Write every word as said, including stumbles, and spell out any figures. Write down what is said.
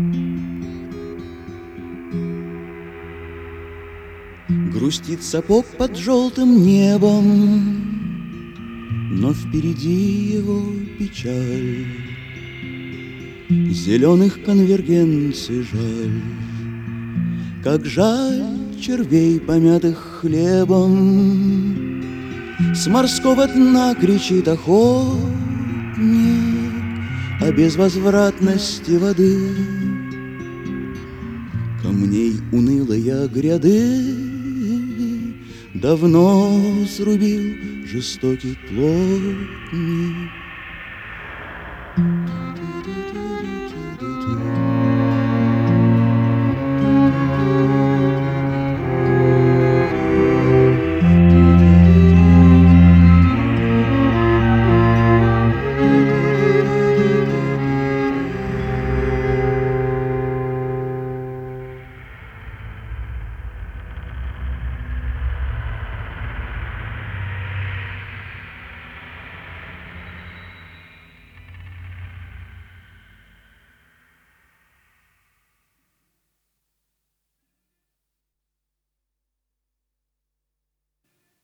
Грустит сапог под желтым небом, но впереди его печаль. Зеленых конвергенций жаль, как жаль червей, помятых хлебом. С морского дна кричит охотник о безвозвратности воды. Камней унылые гряды давно срубил жестокий плотник.